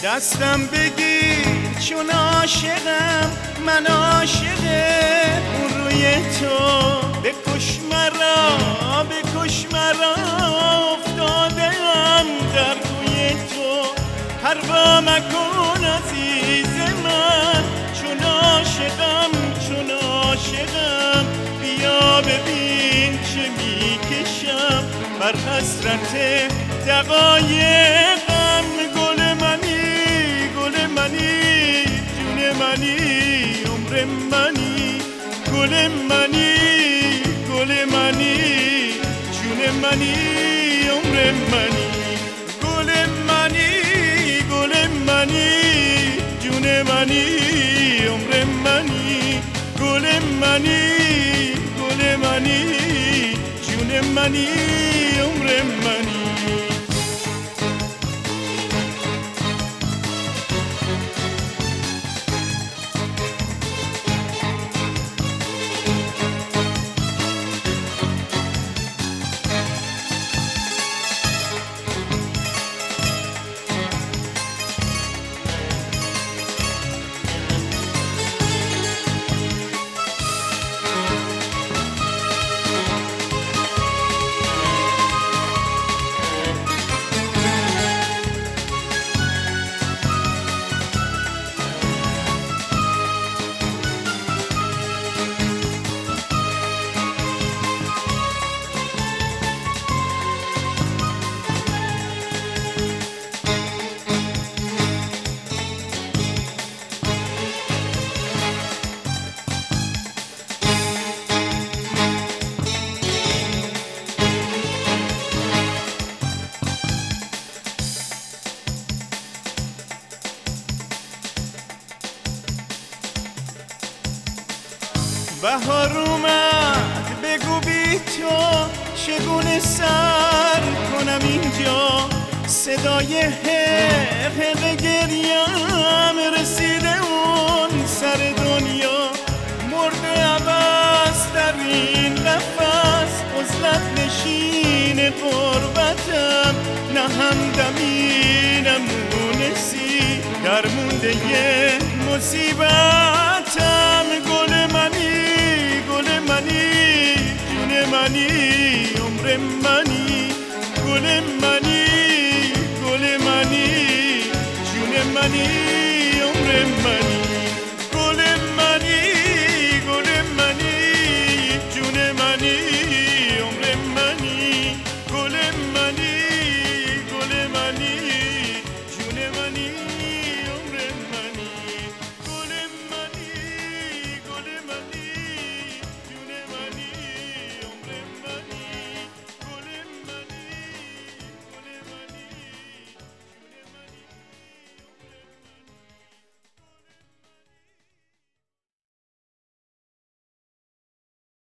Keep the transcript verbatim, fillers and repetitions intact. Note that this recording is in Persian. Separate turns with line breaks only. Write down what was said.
دستم بگیر چون عاشقم، من عاشق اون روی تو. بکش مرا بکش مرا افتادم در روی تو. پروا مکن عزیز من چون عاشقم چون عاشقم. بیا ببین چه میکشم بر حسرت دقایقم. گل منی گل منی جون منی عمر منی. گل منی گل منی جون منی عمر منی. گل منی گل منی جون منی عمر منی. گل منی گل منی جون منی عمر منی. بهار اومد بگو بی تو چگونه سر کنم اینجا. صدای حق گریم رسیده اون سر دنیا. مرده عباس در این نفس عزلت نشین غربتم. نه همدمی نه مونسی در مونده یه مصیبتم. گل منی گل منی جون منی عمر منی. گل منی